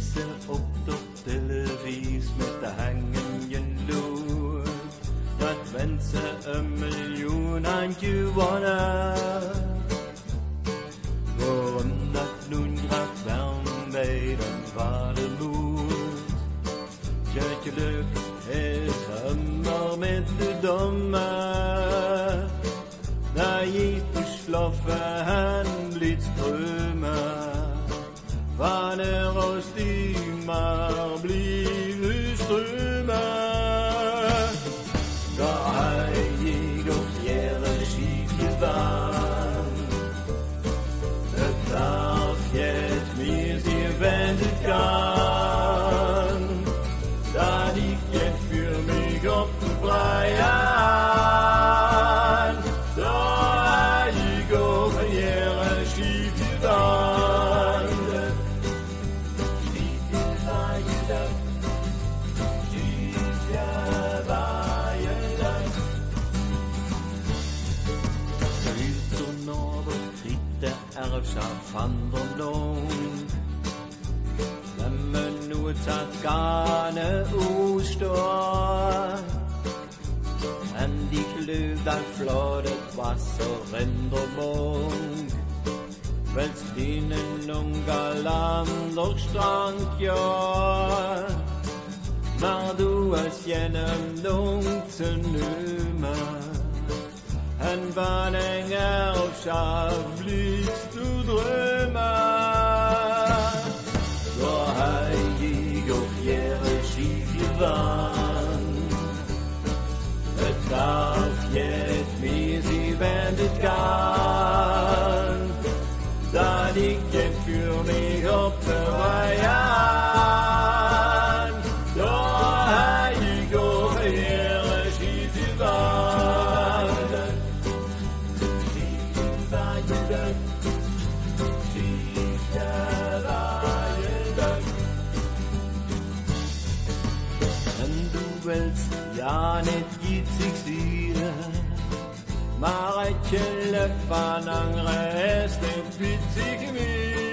Sitzen op der televis met de hangende lucht. Dat wensen 1 miljoen aan gewonnen. Waarom dat nun grad wärm bij den vader moet. Kyrkeluk is immer met de domme. Da je beschloffen han blitzströme. Wanneer aus die maar blieben strömen. Da hab ich auf jere schief gewandt. Es darf jetzt mir sie wendet kann. Da liegt jetzt für mich auf dem Freien. Da hab ich auf jere schief gewandt. Erbschaft van der Long. Wenn man nur tat gerne ausstehen. An die Klöv, dann floddet Wasser in der Mund. Weil's dienen ungalant durch Strand, ja. Maar du als jenem Dunkeln nimmer. En van een Erbschaft blickst du drömer. So hab ich auf jere schief gewandt. Es darf jetzt mir sie wendet kann. Da liegt jetzt für mich auf der Reihe. So hab ich auf jere schief gewandt. Willst ja nicht gitzig sein, maar het je van andere is niet witzig meer.